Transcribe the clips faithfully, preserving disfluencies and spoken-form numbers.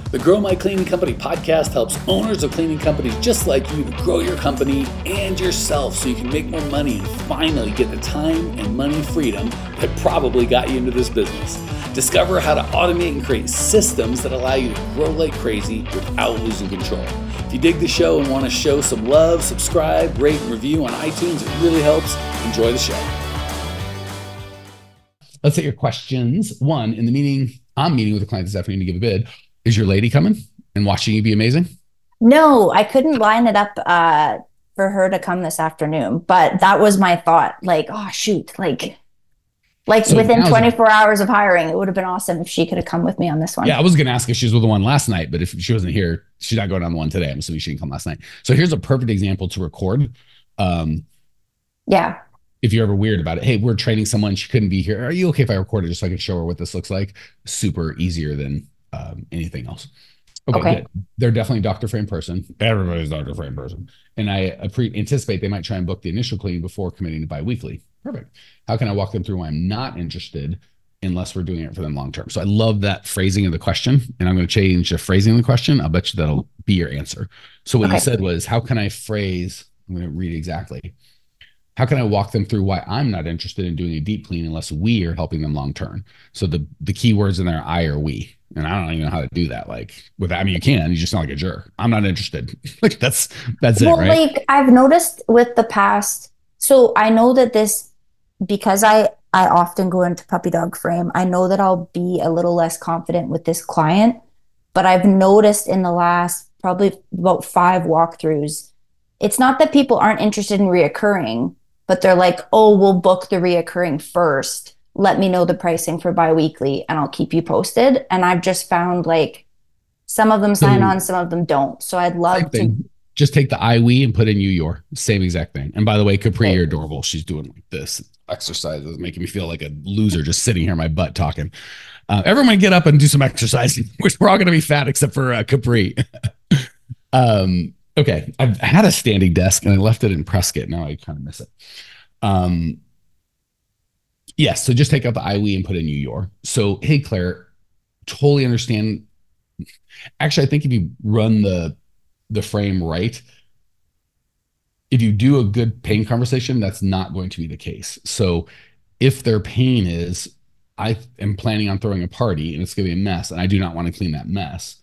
The Grow My Cleaning Company podcast helps owners of cleaning companies just like you to grow your company and yourself so you can make more money and finally get the time and money freedom that probably got you into this business. Discover how to automate and create systems that allow you to grow like crazy without losing control. If you dig the show and want to show some love, subscribe, rate, and review on iTunes. It really helps. Enjoy the show. Let's hit your questions. One, in the meeting, I'm meeting with a client this afternoon to give a bid. Is your lady coming and watching you be amazing? No, I couldn't line it up uh, for her to come this afternoon, but that was my thought. Like, oh, shoot, like, like so within twenty-four hours of hiring, it would have been awesome if she could have come with me on this one. Yeah, I was going to ask if she was with the one last night, but if she wasn't here, she's not going on the one today. I'm assuming she didn't come last night. So here's a perfect example to record. Um, yeah. If you're ever weird about it, hey, we're training someone, she couldn't be here. Are you okay if I record it just so I can show her what this looks like? Super easier than um, anything else. Okay, okay. Good. They're definitely a doctor frame person. Everybody's a doctor frame person. And I pre- anticipate they might try and book the initial clean before committing to biweekly. Perfect. How can I walk them through why I'm not interested unless we're doing it for them long-term? So I love that phrasing of the question, and I'm going to change the phrasing of the question. I'll bet you that'll be your answer. So what okay. you said was, how can I phrase, I'm going to read exactly. How can I walk them through why I'm not interested in doing a deep clean unless we are helping them long-term? So the, the key words in there, I or we. And I don't even know how to do that. Like with, I mean, you can, you just sound like a jerk. I'm not interested. Like that's, that's well, it, right? Like I've noticed with the past, so I know that this, because I, I often go into puppy dog frame, I know that I'll be a little less confident with this client, but I've noticed in the last probably about five walkthroughs, it's not that people aren't interested in reoccurring, but they're like, oh, we'll book the reoccurring first. Let me know the pricing for biweekly and I'll keep you posted. And I've just found like some of them sign on, some of them don't. So I'd love to just take the I we and put in you your same exact thing. And by the way, Capri, you're adorable. She's doing like this exercise is making me feel like a loser just sitting here in my butt talking. Uh, everyone get up and do some exercise. We're all going to be fat except for uh, Capri. um, okay. I've had a standing desk and I left it in Prescott. Now I kind of miss it. Um, Yes. So just take out the I we and put in you your. So, hey, Claire, totally understand. Actually, I think if you run the the frame right, if you do a good pain conversation, that's not going to be the case. So if their pain is, I am planning on throwing a party and it's going to be a mess and I do not want to clean that mess,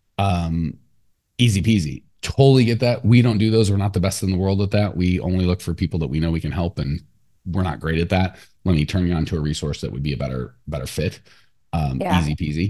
um, easy peasy. Totally get that. We don't do those. We're not the best in the world at that. We only look for people that we know we can help, and we're not great at that. Let me turn you on to a resource that would be a better, better fit. Um, yeah. Easy peasy.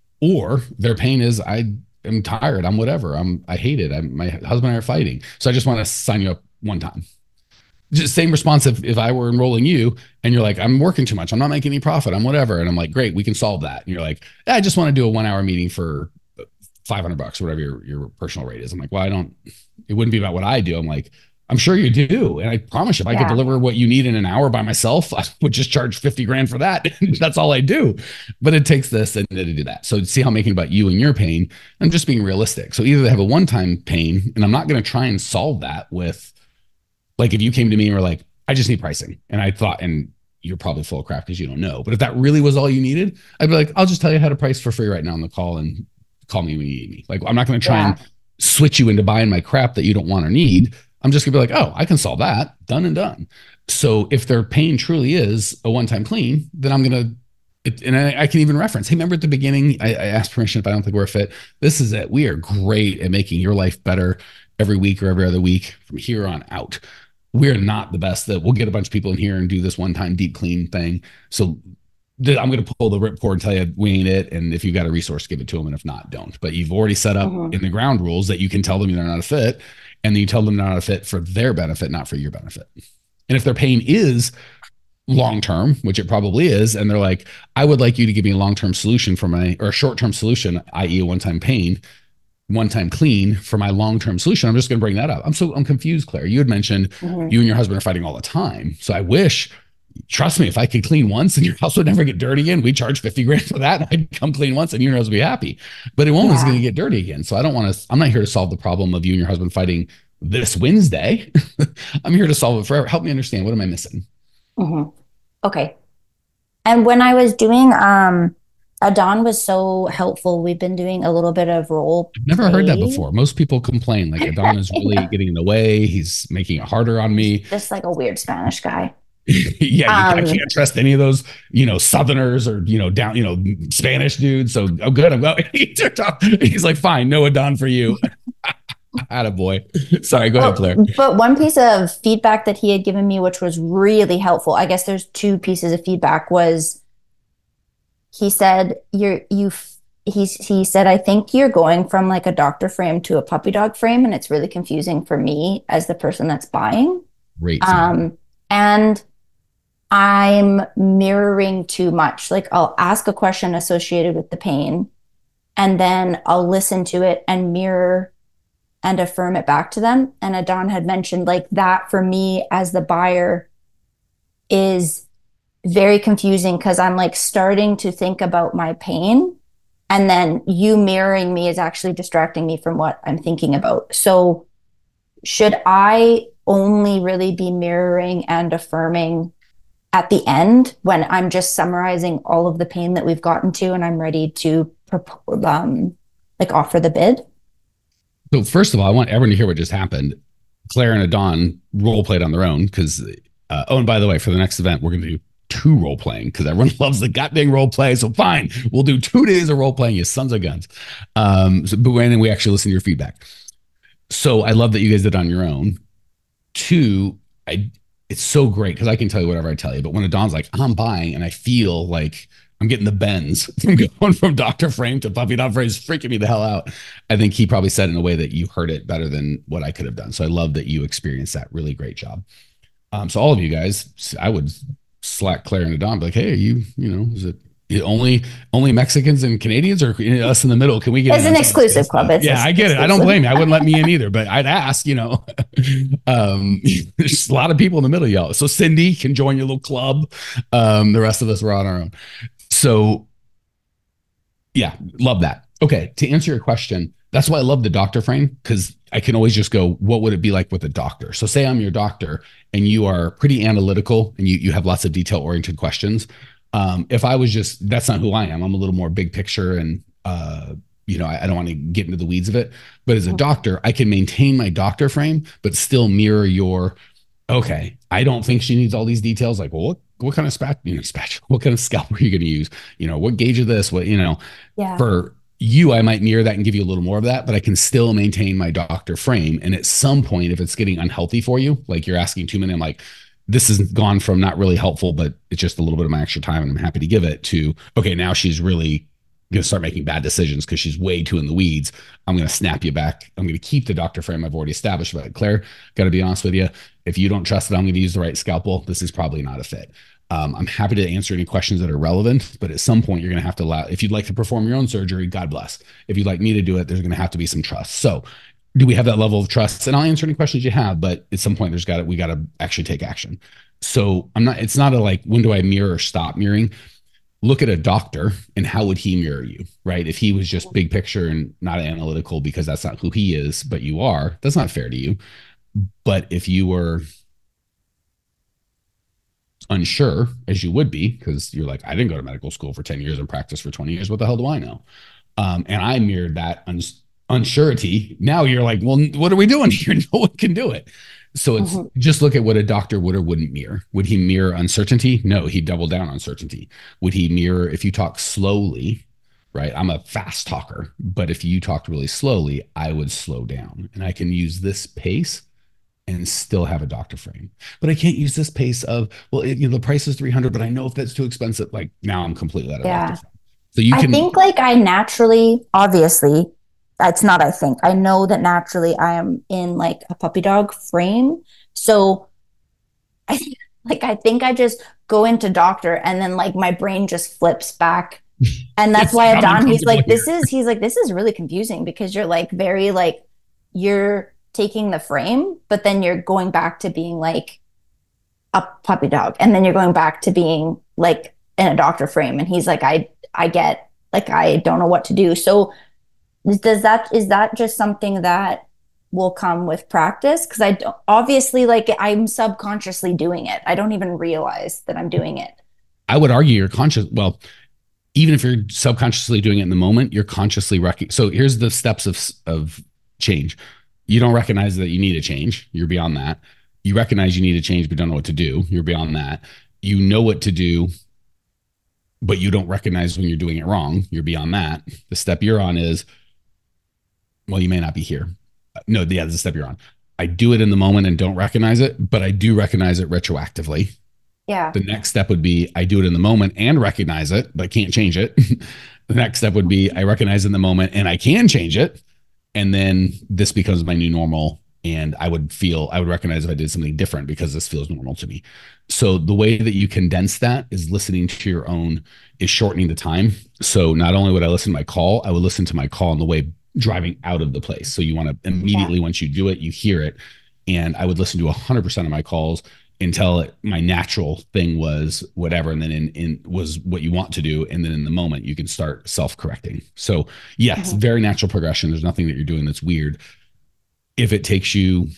Or their pain is, I am tired. I'm whatever. I'm, I hate it. I'm, my husband and I are fighting. So I just want to sign you up one time. Just same response if, if I were enrolling you and you're like, I'm working too much. I'm not making any profit. I'm whatever. And I'm like, great, we can solve that. And you're like, I just want to do a one hour meeting for five hundred bucks or whatever your, your personal rate is. I'm like, well, I don't, it wouldn't be about what I do. I'm like, I'm sure you do. And I promise you, if I yeah. could deliver what you need in an hour by myself, I would just charge fifty grand for that. That's all I do. But it takes this and to do that. So see how I'm making about you and your pain. I'm just being realistic. So either they have a one-time pain, and I'm not going to try and solve that with, like, if you came to me and were like, I just need pricing. And I thought, and you're probably full of crap because you don't know. But if that really was all you needed, I'd be like, I'll just tell you how to price for free right now on the call and call me when you need me. Like, I'm not going to try yeah. and switch you into buying my crap that you don't want or need. I'm just gonna be like, oh, I can solve that, done and done. So if their pain truly is a one-time clean, then I'm gonna, it, and I, I can even reference, hey, remember at the beginning, I, I asked permission if I don't think we're a fit. This is it. We are great at making your life better every week or every other week from here on out. We're not the best that we'll get a bunch of people in here and do this one-time deep clean thing. So th- I'm going to pull the ripcord and tell you we ain't it. And if you've got a resource, give it to them. And if not, don't. But you've already set up mm-hmm. in the ground rules that you can tell them they're not a fit. And then you tell them they're not a fit for their benefit, not for your benefit. And if their pain is long-term, which it probably is, and they're like, I would like you to give me a long-term solution for my, or a short-term solution, that is a one-time pain, one-time clean for my long-term solution. I'm just going to bring that up. I'm so, I'm confused, Claire. You had mentioned mm-hmm. you and your husband are fighting all the time. So I wish, trust me, if I could clean once and your house would never get dirty again, we'd charge fifty grand for that. And I'd come clean once and you and your husband would be happy, but it won't, yeah. It's going to get dirty again. So I don't want to, I'm not here to solve the problem of you and your husband fighting this Wednesday. I'm here to solve it forever. Help me understand. What am I missing? Mm-hmm. Okay. And when I was doing, um, Adon was so helpful. We've been doing a little bit of role I've never heard that play. before. Most people complain like Adon is really getting in the way. He's making it harder on He's me. just like a weird Spanish guy. Yeah, you, I Um, can't trust any of those, you know, Southerners or, you know, down, you know, Spanish dudes. So, oh, good. I'm going. He's like, fine, no Adon for you. Attaboy. Sorry, go ahead, oh, Claire. but one piece of feedback that he had given me, which was really helpful, I guess there's two pieces of feedback, was he said, you're, you, he's, he said, I think you're going from like a doctor frame to a puppy dog frame. And it's really confusing for me as the person that's buying. Great. Um, and I'm mirroring too much. Like I'll ask a question associated with the pain and then I'll listen to it and mirror and affirm it back to them. And Adon had mentioned like that for me as the buyer is very confusing because I'm like starting to think about my pain. And then you mirroring me is actually distracting me from what I'm thinking about. So should I only really be mirroring and affirming at the end when I'm just summarizing all of the pain that we've gotten to and I'm ready to propose, um, like offer the bid? So first of all, I want everyone to hear what just happened. Claire and Adon role played on their own because, uh, oh, and by the way, for the next event, we're going to do two role playing because everyone loves the goddamn role play. So fine, we'll do two days of role playing, you sons of guns. Um, so, but when we actually listen to your feedback. So I love that you guys did it on your own. Two, I it's so great because I can tell you whatever I tell you. But when Adon's like, I'm buying and I feel like I'm getting the bends from going from doctor frame to puppy dog frame is freaking me the hell out. I think he probably said it in a way that you heard it better than what I could have done. So I love that you experienced that. Really great job. Um, so all of you guys, I would slack Claire and Adon, be like, hey, you, you know, is it only only Mexicans and Canadians or us in the middle? Can we get It's an exclusive club. It's yeah, I get it. I don't blame you. I wouldn't let me in either, but I'd ask, you know. um, there's a lot of people in the middle, y'all. So Cindy can join your little club. Um, the rest of us were on our own. So yeah, love that. Okay, to answer your question, that's why I love the doctor frame because I can always just go, what would it be like with a doctor? So say I'm your doctor and you are pretty analytical and you you have lots of detail oriented questions. Um, if I was just, that's not who I am. I'm a little more big picture and, uh, you know, I, I don't want to get into the weeds of it. But as a doctor, I can maintain my doctor frame, but still mirror your, okay, I don't think she needs all these details. Like, well, what, what kind of spat, you know, spatula, what kind of scalpel are you going to use? You know, what gauge of this, what, you know, Yeah. for you, I might mirror that and give you a little more of that, but I can still maintain my doctor frame. And at some point, if it's getting unhealthy for you, like you're asking too many, I'm like, this has gone from not really helpful, but it's just a little bit of my extra time and I'm happy to give it to, okay, now she's really going to start making bad decisions because she's way too in the weeds. I'm going to snap you back. I'm going to keep the doctor frame I've already established. But Claire, got to be honest with you. If you don't trust that I'm going to use the right scalpel, this is probably not a fit. Um, I'm happy to answer any questions that are relevant, but at some point you're going to have to allow, if you'd like to perform your own surgery, God bless. If you'd like me to do it, there's going to have to be some trust. So do we have that level of trust? And I'll answer any questions you have, but at some point there's got to, we got to actually take action. So I'm not, it's not a like, when do I mirror or stop mirroring? Look at a doctor and how would he mirror you, right? If he was just big picture and not analytical because that's not who he is, but you are, that's not fair to you. But if you were unsure, as you would be, because you're like, I didn't go to medical school for ten years and practice for twenty years. What the hell do I know? Um, and I mirrored that uns- unsurety. Now you're like, well, what are we doing here? No one can do it. So it's mm-hmm. just look at what a doctor would or wouldn't mirror. Would he mirror uncertainty? No, he'd double down on certainty. Would he mirror if you talk slowly, right? I'm a fast talker, but if you talked really slowly, I would slow down and I can use this pace and still have a doctor frame. But I can't use this pace of, well, it, you know, the price is three hundred, but I know if that's too expensive, like now I'm completely out of yeah. doctor frame. So you can, I think like I naturally, obviously, it's not, I think, I know that naturally I am in like a puppy dog frame. So I think, like, I think I just go into doctor and then like my brain just flips back. And that's why Adon, he's like, this is, he's like, this is really confusing because you're like very like, you're taking the frame, but then you're going back to being like a puppy dog. And then you're going back to being like in a doctor frame. And he's like, I, I get, like, I don't know what to do. So does that, is that just something that will come with practice? Because I don't, obviously, like, I'm subconsciously doing it. I don't even realize that I'm doing it. I would argue you're conscious. Well, even if you're subconsciously doing it in the moment, you're consciously rec- so here's the steps of of change. You don't recognize that you need a change. You're beyond that. You recognize you need a change, but don't know what to do. You're beyond that. You know what to do, but you don't recognize when you're doing it wrong. You're beyond that. The step you're on is, well, you may not be here. No, yeah, that's the step you're on. I do it in the moment and don't recognize it, but I do recognize it retroactively. Yeah. The next step would be I do it in the moment and recognize it, but can't change it. The next step would be I recognize in the moment and I can change it. And then this becomes my new normal. And I would feel, I would recognize if I did something different because this feels normal to me. So the way that you condense that is listening to your own, is shortening the time. So not only would I listen to my call, I would listen to my call on the way driving out of the place. So you want to immediately, yeah. once you do it, you hear it. And I would listen to one hundred percent of my calls until it, my natural thing was whatever. And then in, in was what you want to do. And then in the moment, you can start self-correcting. So yes, mm-hmm. very natural progression. There's nothing that you're doing that's weird. If it takes you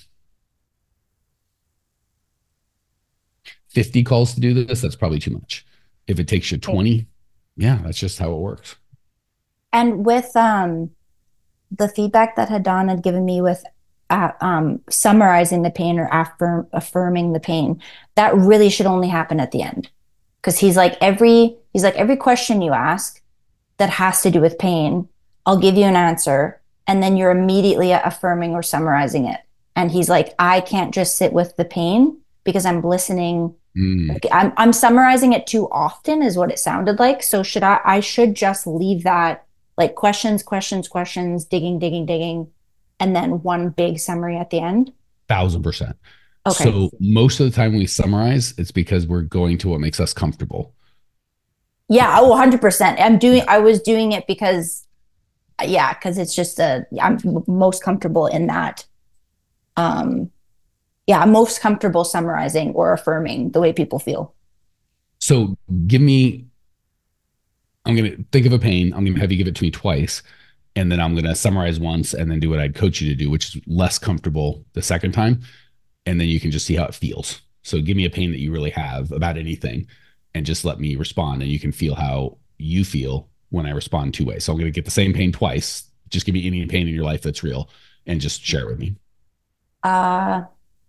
fifty calls to do this, that's probably too much. If it takes you twenty, yeah, that's just how it works. And with um, the feedback that Hadan had given me with uh, um, summarizing the pain or affirm, affirming the pain, that really should only happen at the end. Because he's like every he's like every question you ask that has to do with pain, I'll give you an answer. And then you're immediately affirming or summarizing it. And he's like, I can't just sit with the pain because I'm listening. Mm. Like, I'm, I'm summarizing it too often is what it sounded like. So should I, I should just leave that like questions, questions, questions, digging, digging, digging, and then one big summary at the end? Thousand percent. Okay. So most of the time we summarize, it's because we're going to what makes us comfortable. Yeah. Oh, one hundred percent. I'm doing, I was doing it because yeah, because it's just a, I'm most comfortable in that. Um, yeah, I'm most comfortable summarizing or affirming the way people feel. So give me, I'm going to think of a pain. I'm going to have you give it to me twice. And then I'm going to summarize once and then do what I'd coach you to do, which is less comfortable the second time. And then you can just see how it feels. So give me a pain that you really have about anything and just let me respond. And you can feel how you feel when I respond two ways. So I'm going to get the same pain twice. Just give me any pain in your life that's real and just share it with me. Uh,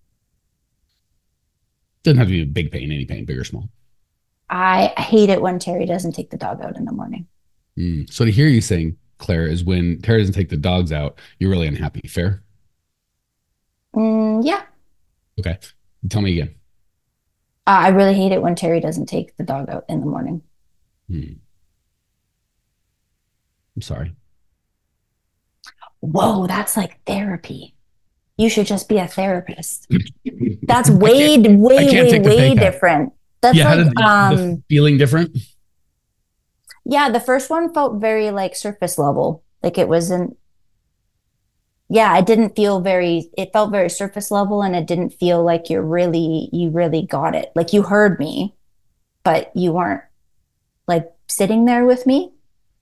Doesn't have to be a big pain, any pain, big or small. I hate it when Terry doesn't take the dog out in the morning. Mm. So to hear you saying, Claire, is when Terry doesn't take the dogs out, you're really unhappy. Fair? Mm, yeah. Okay. Tell me again. Uh, I really hate it when Terry doesn't take the dog out in the morning. Hmm. I'm sorry. Whoa, that's like therapy. You should just be a therapist. That's way, way, way, way different. That's yeah, like the, um the feeling different. Yeah, the first one felt very like surface level. Like it wasn't, yeah, it didn't feel very, it felt very surface level and it didn't feel like you're really, you really got it. Like you heard me, but you weren't like sitting there with me.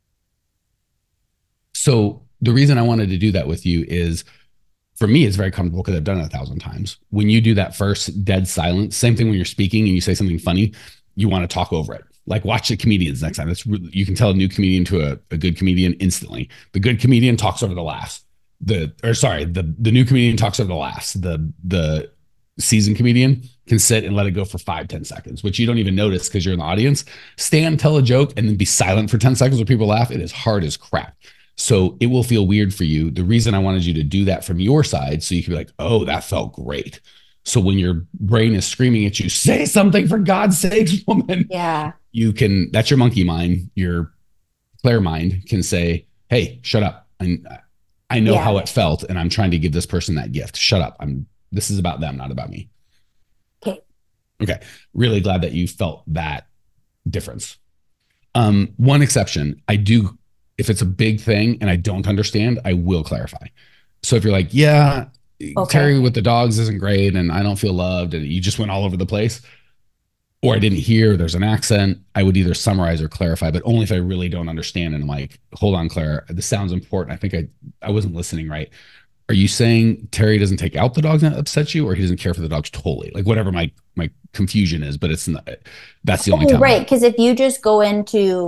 So the reason I wanted to do that with you is, for me, it's very comfortable because I've done it a thousand times. When you do that first dead silence, same thing when you're speaking and you say something funny, you want to talk over it. Like watch the comedians next time. That's really, you can tell a new comedian to a, a good comedian instantly. The good comedian talks over the laughs. The or sorry, the the new comedian talks over the laughs. The the seasoned comedian can sit and let it go for five, ten seconds, which you don't even notice because you're in the audience. Stand, tell a joke, and then be silent for ten seconds when people laugh. It is hard as crap. So it will feel weird for you. The reason I wanted you to do that from your side, so you can be like, oh, that felt great. So when your brain is screaming at you, say something for God's sakes, woman. Yeah. You can, that's your monkey mind. Your Claire mind can say, hey, shut up. And I know yeah. how it felt. And I'm trying to give this person that gift. Shut up. I'm, this is about them, not about me. Okay. Okay. Really glad that you felt that difference. Um, one exception, I do, if it's a big thing and I don't understand, I will clarify. So if you're like, yeah, okay. Terry with the dogs isn't great and I don't feel loved and you just went all over the place, or I didn't hear, there's an accent, I would either summarize or clarify, but only if I really don't understand. And I'm like, hold on, Claire, this sounds important. I think I, I wasn't listening right. Are you saying Terry doesn't take out the dogs and that upsets you, or he doesn't care for the dogs totally? Like whatever my, my confusion is, but it's not, that's the only oh, time. Right. Because if you just go into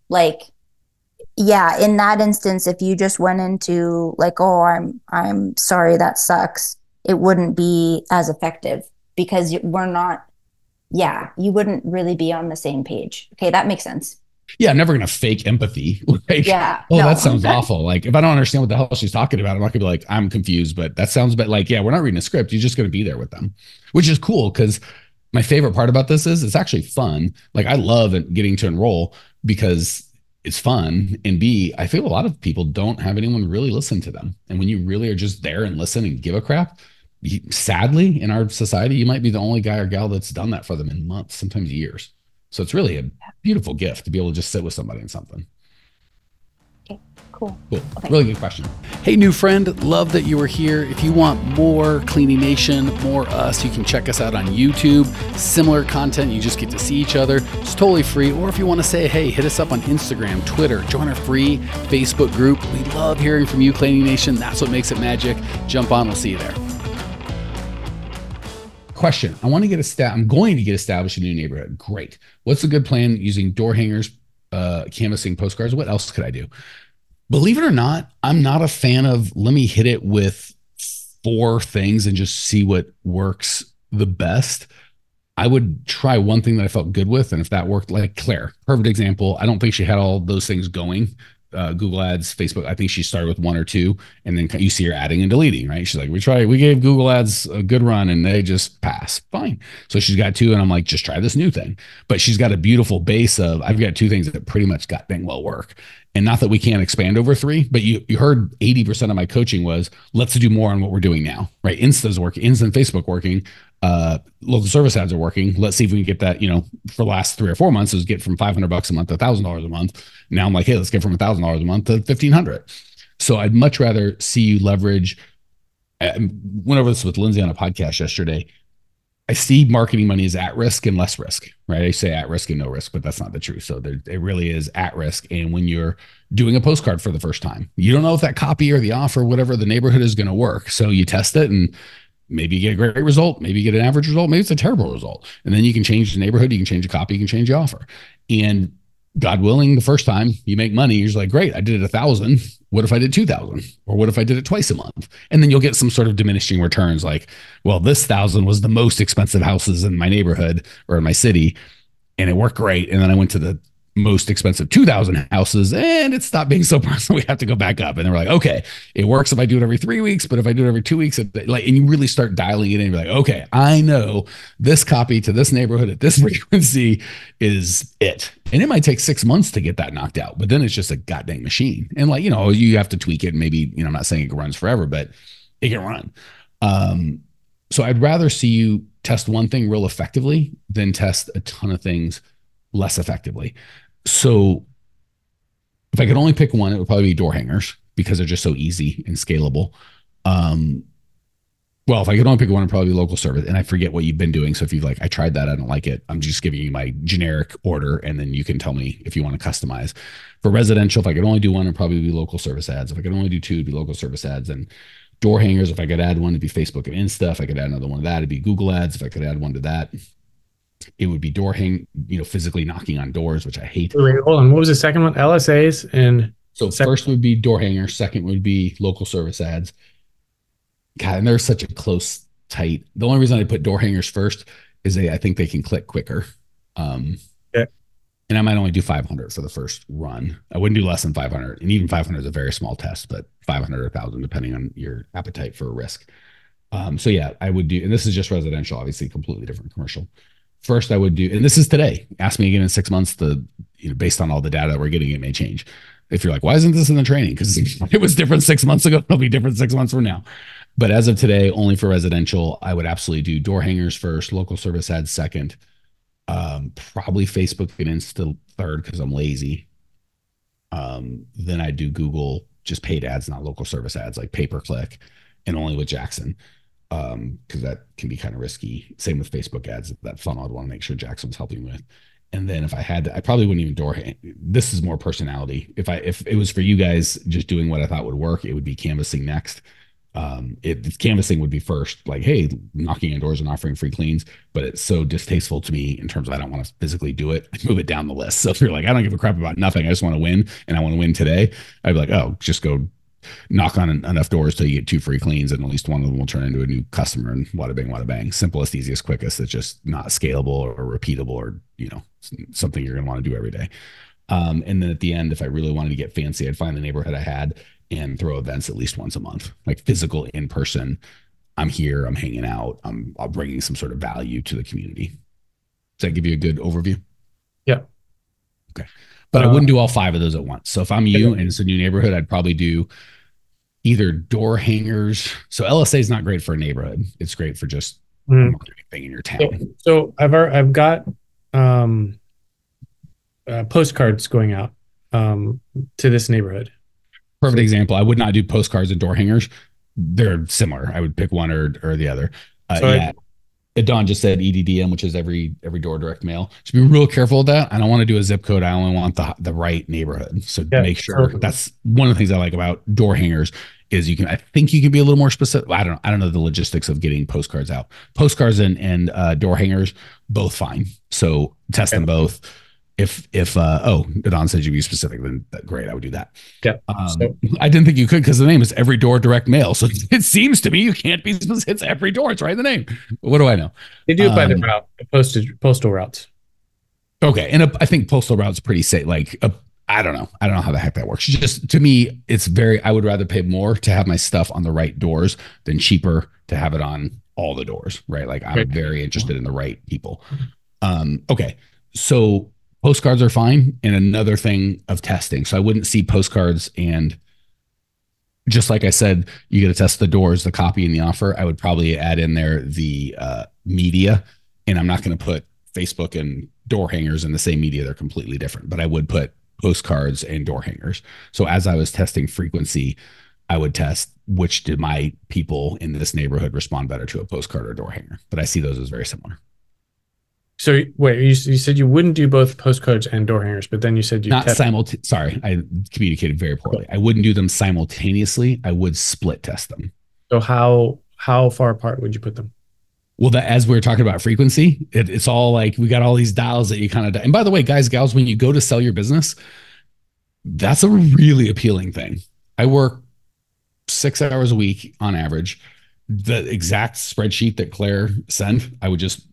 Like, yeah, in that instance, if you just went into like, oh, I'm I'm sorry, that sucks, it wouldn't be as effective because we're not, yeah, you wouldn't really be on the same page. Okay, that makes sense. Yeah, I'm never gonna fake empathy. Like, Yeah, oh, that no. sounds awful. Like, if I don't understand what the hell she's talking about, I'm not gonna be like, I'm confused, but that sounds bad. Like, yeah, we're not reading a script. You're just gonna be there with them, which is cool because my favorite part about this is it's actually fun. Like, I love getting to enroll because it's fun. And B, I feel a lot of people don't have anyone really listen to them. And when you really are just there and listen and give a crap, you, sadly, in our society, you might be the only guy or gal that's done that for them in months, sometimes years. So it's really a beautiful gift to be able to just sit with somebody in something. Okay, cool. Cool. Okay. Really good question. Hey, new friend, love that you were here. If you want more Cleaning Nation, more us, you can check us out on YouTube. Similar content, you just get to see each other. It's totally free. Or if you want to say, hey, hit us up on Instagram, Twitter, join our free Facebook group. We love hearing from you, Cleaning Nation. That's what makes it magic. Jump on, we'll see you there. Question. I want to get a stat. I'm going to get established in a new neighborhood. Great. What's a good plan using door hangers, uh, canvassing postcards? What else could I do? Believe it or not, I'm not a fan of let me hit it with four things and just see what works the best. I would try one thing that I felt good with. And if that worked, like Claire, perfect example. I don't think she had all those things going. Uh, Google Ads, Facebook. I think she started with one or two, and then you see her adding and deleting, right? She's like, we tried, we gave Google Ads a good run and they just pass. Fine. So she's got two, and I'm like, just try this new thing. But she's got a beautiful base of, I've got two things that pretty much got dang well work. And not that we can't expand over three, but you you heard eighty percent of my coaching was, let's do more on what we're doing now, right? Insta's working, Insta and Facebook working. Uh, local service ads are working. Let's see if we can get that, you know, for the last three or four months, it was get from five hundred bucks a month to a thousand dollars a month. Now I'm like, hey, let's get from a thousand dollars a month to fifteen hundred. So I'd much rather see you leverage. I went over this with Lindsay on a podcast yesterday. I see marketing money as at risk and less risk, right? I say at risk and no risk, but that's not the truth. So there, it really is at risk. And when you're doing a postcard for the first time, you don't know if that copy or the offer, whatever the neighborhood is going to work. So you test it and maybe you get a great result. Maybe you get an average result. Maybe it's a terrible result. And then you can change the neighborhood. You can change the copy. You can change the offer. And God willing, the first time you make money, you're just like, great, I did it a thousand. What if I did two thousand? Or what if I did it twice a month? And then you'll get some sort of diminishing returns like, well, this thousand was the most expensive houses in my neighborhood or in my city, and it worked great. And then I went to the most expensive two thousand houses and it stopped being so personal. We have to go back up. And then we're like, okay, it works if I do it every three weeks, but if I do it every two weeks, it, like, and you really start dialing it in, you're like, okay, I know this copy to this neighborhood at this frequency is it. And it might take six months to get that knocked out, but then it's just a goddamn machine. And like, you know, you have to tweak it. And maybe, you know, I'm not saying it runs forever, but it can run. Um, so I'd rather see you test one thing real effectively than test a ton of things less effectively. So if I could only pick one, it would probably be door hangers because they're just so easy and scalable. Um, well, if I could only pick one, it'd probably be local service. And I forget what you've been doing. So if you've like, I tried that, I don't like it, I'm just giving you my generic order. And then you can tell me if you want to customize. For residential, if I could only do one, it'd probably be local service ads. If I could only do two, it'd be local service ads. And door hangers, if I could add one, it'd be Facebook and Insta. If I could add another one to that, it'd be Google Ads. If I could add one to that, it would be door hang, you know, physically knocking on doors, which I hate. Wait, wait, hold on. What was the second one? L S As and so second. First would be door hanger. Second would be local service ads. God, and they're such a close, tight. The only reason I put door hangers first is they, I think they can click quicker. Um, yeah. And I might only do five hundred for the first run. I wouldn't do less than five hundred. And even five hundred is a very small test, but five hundred or one thousand, depending on your appetite for a risk. Um, so yeah, I would do, and this is just residential, obviously completely different commercial. First, I would do, and this is today. Ask me again in six months. The you know, based on all the data that we're getting, it may change. If you're like, why isn't this in the training? Because it was different six months ago. It'll be different six months from now. But as of today, only for residential, I would absolutely do door hangers first, local service ads second, um, probably Facebook and Insta third because I'm lazy. Um, then I do Google, just paid ads, not local service ads, like pay per click, and only with Jackson. Um, because that can be kind of risky. Same with Facebook ads. That funnel I'd want to make sure Jackson's helping with. And then if I had to, I probably wouldn't even door hang. This is more personality. If I if it was for you guys just doing what I thought would work, it would be canvassing next. Um, it canvassing would be first, like, hey, knocking on doors and offering free cleans, but it's so distasteful to me in terms of I don't want to physically do it. I move it down the list. So if you're like, I don't give a crap about nothing, I just want to win and I want to win today, I'd be like, oh, just go knock on enough doors till you get two free cleans and at least one of them will turn into a new customer and wada bing, wada bang. Simplest, easiest, quickest. It's just not scalable or repeatable or, you know, something you're going to want to do every day. Um, and then at the end, if I really wanted to get fancy, I'd find the neighborhood I had and throw events at least once a month, like physical in person. I'm here, I'm hanging out, I'm, I'm bringing some sort of value to the community. Does that give you a good overview? Yeah. Okay. But uh, I wouldn't do all five of those at once. So if I'm you and it's a new neighborhood, I'd probably do either door hangers. So L S A is not great for a neighborhood. It's great for just mm. a marketing thing in your town. So, so I've I've got um, uh, postcards going out um, to this neighborhood. Perfect example. I would not do postcards and door hangers. They're similar. I would pick one or or the other. Uh, so yeah. I, Don just said E D D M, which is every every door direct mail. So be real careful with that. I don't want to do a zip code. I only want the the right neighborhood. So yeah, make sure so, that's one of the things I like about door hangers is you can. I think you can be a little more specific. I don't know. I don't know the logistics of getting postcards out. Postcards and and uh, door hangers both fine. So test okay. them both. If, if, uh, oh, Don said you'd be specific, then great, I would do that. Yeah. Um, so, I didn't think you could because the name is Every Door Direct Mail. So it seems to me you can't be specific. It's Every Door. It's right in the name. But what do I know? They do it by um, the route, postage, postal routes. Okay. And a, I think postal routes pretty safe. Like, a, I don't know. I don't know how the heck that works. Just to me, it's very, I would rather pay more to have my stuff on the right doors than cheaper to have it on all the doors, right? Like I'm right. very interested in the right people. Um, okay. So, postcards are fine. And another thing of testing. So I wouldn't see postcards and just like I said, you got to test the doors, the copy and the offer. I would probably add in there the uh, media, and I'm not going to put Facebook and door hangers in the same media. They're completely different, but I would put postcards and door hangers. So as I was testing frequency, I would test which did my people in this neighborhood respond better to, a postcard or a door hanger. But I see those as very similar. So wait, you, you said you wouldn't do both postcards and door hangers, but then you said you not simultaneously. Sorry, I communicated very poorly. I wouldn't do them simultaneously. I would split test them. So how how far apart would you put them? Well, that as we were talking about frequency, it, it's all like we got all these dials that you kind of. And by the way, guys, gals, when you go to sell your business, that's a really appealing thing. I work six hours a week on average. The exact spreadsheet that Claire sent, I would just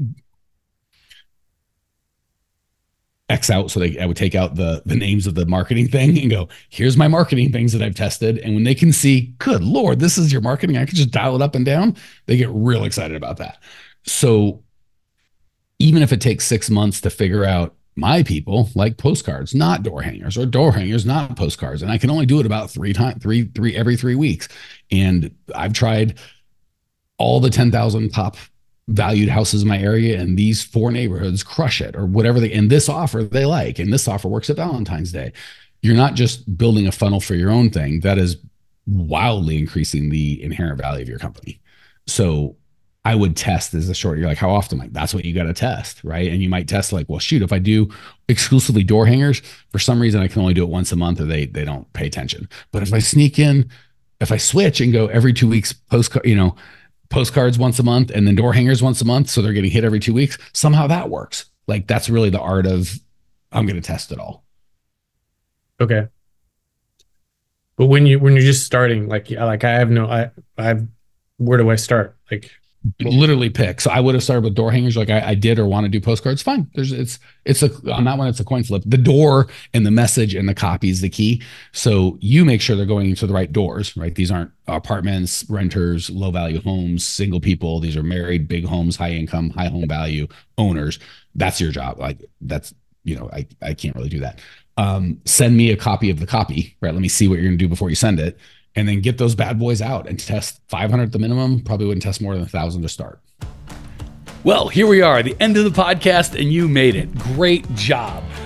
X out. So they, I would take out the, the names of the marketing thing and go, here's my marketing things that I've tested. And when they can see, good Lord, this is your marketing, I can just dial it up and down. They get real excited about that. So even if it takes six months to figure out my people like postcards, not door hangers, or door hangers, not postcards. And I can only do it about three times, three, three, every three weeks. And I've tried all the ten thousand top valued houses in my area, and these four neighborhoods crush it, or whatever they, and this offer they like, and this offer works at Valentine's Day. You're not just building a funnel for your own thing. That is wildly increasing the inherent value of your company. So I would test as a short, you're like, how often? Like, that's what you got to test, right? And you might test like, well, shoot, if I do exclusively door hangers, for some reason I can only do it once a month, or they they don't pay attention. But if I sneak in, if I switch and go every two weeks postcard, you know, postcards once a month and then door hangers once a month, so they're getting hit every two weeks, somehow that works. Like, that's really the art of, I'm going to test it all. Okay. But when you, when you're just starting, like, like I have no, I, I've, where do I start? Like, literally pick. So I would have started with door hangers, like I, I did, or want to do postcards. Fine. There's, it's, it's a, on that one, it's a coin flip. The door and the message and the copy is the key. So you make sure they're going into the right doors, right? These aren't apartments, renters, low value homes, single people. These are married, big homes, high income, high home value owners. That's your job. Like, that's, you know, I, I can't really do that. Um, send me a copy of the copy, right? Let me see what you're going to do before you send it. And then get those bad boys out and test five hundred at the minimum. Probably wouldn't test more than a thousand to start. Well, here we are, the end of the podcast, and you made it. Great job.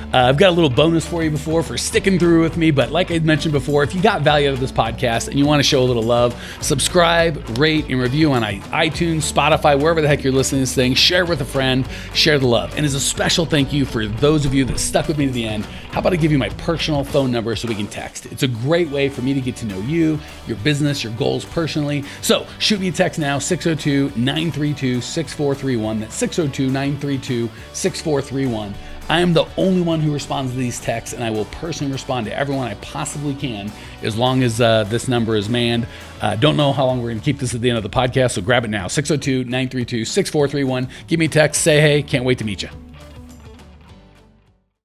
Uh, I've got a little bonus for you before for sticking through with me. But like I mentioned before, if you got value out of this podcast and you want to show a little love, subscribe, rate, and review on iTunes, Spotify, wherever the heck you're listening to this thing. Share with a friend, share the love. And as a special thank you for those of you that stuck with me to the end, how about I give you my personal phone number so we can text? It's a great way for me to get to know you, your business, your goals personally. So shoot me a text now, six oh two, nine three two, six four three one. That's six oh two, nine three two, six four three one. I am the only one who responds to these texts, and I will personally respond to everyone I possibly can as long as uh, this number is manned. Uh, don't know how long we're going to keep this at the end of the podcast, so grab it now, six oh two, nine three two, six four three one. Give me a text, say hey, can't wait to meet you.